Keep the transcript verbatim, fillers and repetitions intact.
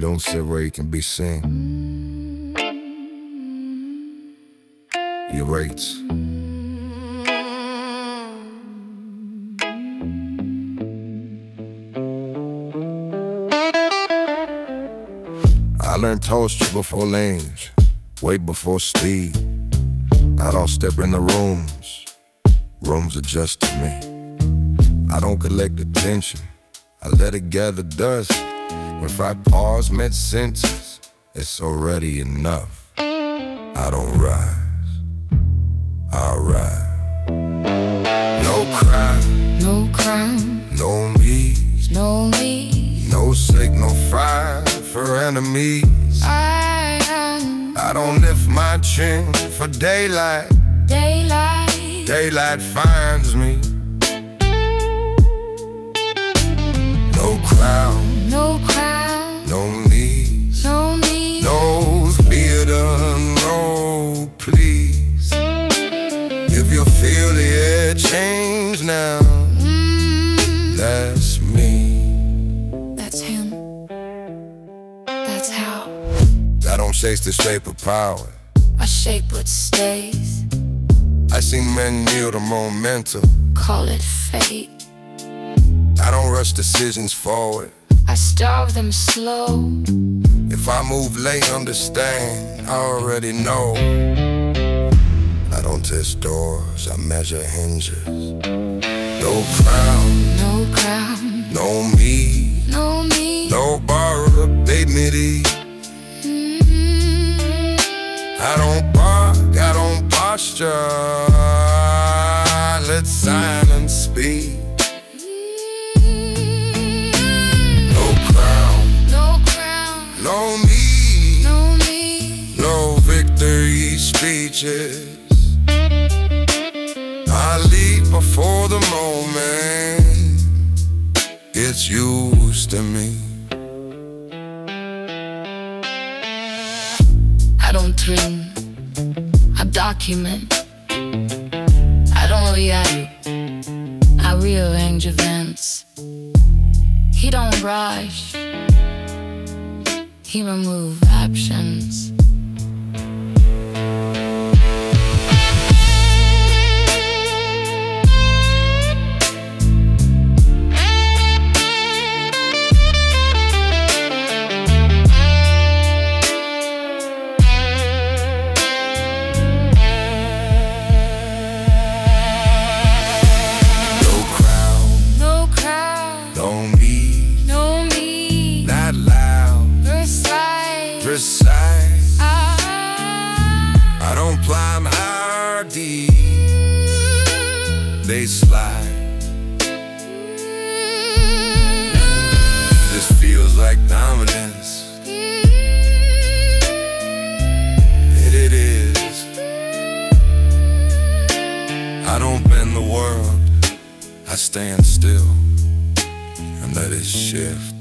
don't sit where you can be seen. Your rates. I learned toast before lanes, way before speed. I don't step in the rooms, rooms adjust to me. I don't collect attention, I let it gather dust. When five pause mid-sentence, it's already enough. I don't rise, I ride. No crime, no crime, no me, no me, no signal fire for enemies. I am I don't lift my chin for daylight. daylight, Daylight finds me. No crown, no crown, no knees, no need, no theater, no please. If you feel the air change now, mm, that's me. that's him, that's how I don't chase the shape of power, I shape what stays. I see men kneel to momentum. Call it fate, I don't rush decisions forward. I starve them slow. If I move late, understand, I already know. I don't test doors, I measure hinges. No crown, No crown, no me, no me, no borrowed dignity. mm, I don't bark, I don't posture. Let silence speak. No crown, no crown, no me, no me, no victory speeches. I leap before the moment gets used to me. I don't dream, I document. I don't react, I rearrange events. He don't rush, he remove options. Precise. I, I don't climb high deep, they slide. This feels like dominance. It, it is. I don't bend the world, I stand still and let it shift.